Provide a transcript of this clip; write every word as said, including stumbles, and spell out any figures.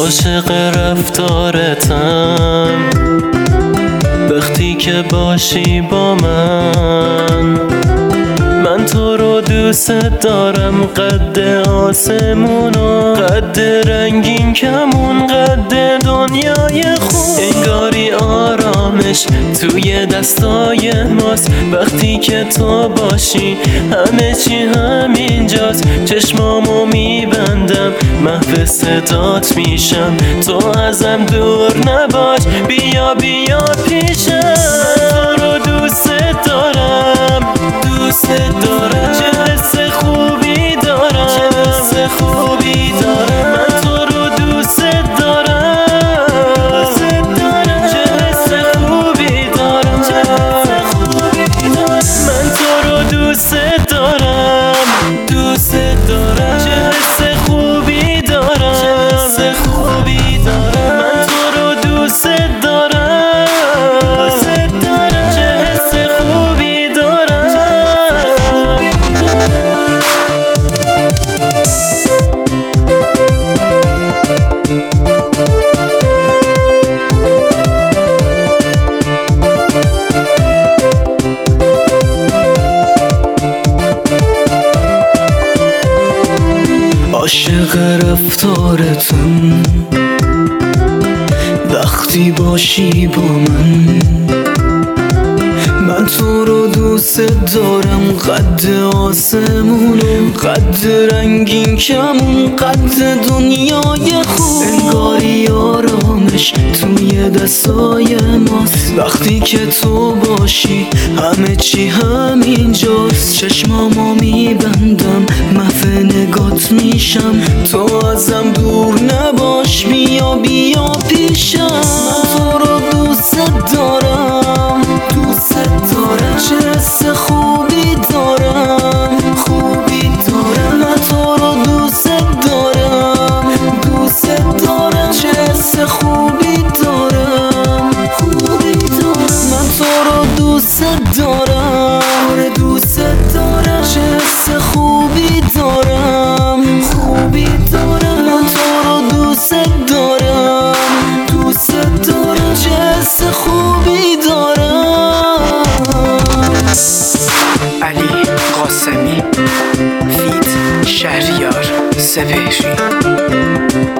عاشق رفتارتم وقتی که باشی با من. من تو رو دوست دارم، قد آسمونو، قد رنگین کمون، قد دنیای خوب. انگاری آرامش توی دستای ماست، وقتی که تو باشی همه چی همینجاست. چشمامو میبندم محو صدات میشم، تو ازم دور نباش، بیا بیا پیشم. تو رو دوست دارم، دوست دارم، چه حس خوبی دارم، چه حس خوبی دارم. من تو رو دوست دارم، چه حس خوبی دارم، چه حس خوبی دارم. من تو رو دوست دارم، دوست دارم، چه حس خوبی دارم، چه حس خوبی دارم. من تو رو دوست دارم، چه حس خوبی دارم. عاشق رفتارتم وقتی باشی با من. من تو رو دوست دارم، قد آسمونم، قد رنگین کمون، قد دنیای خوب. انگاری آرامش توی دستای ماست، وقتی که تو باشی همه چی همینجاست. چشمامو میبندم محو نگات میشم، تو ازم دور نباش، بیا بیا پیشم. من تو رو دوست دارم، دوست دارم، چه حس خوبی دارم، خوبی دارم. من تو رو دوست دارم، دوست دارم، چه حس خوبی دارم، خوبی دارم. من تو رو دوست دارم، دوست دارم، چه حس خوبی دارم، خوبی دارم. من تو رو دوست دارم، دوست دارم، چه حس خوبی دارم. علی قاسمی فیت شهریار سپهری.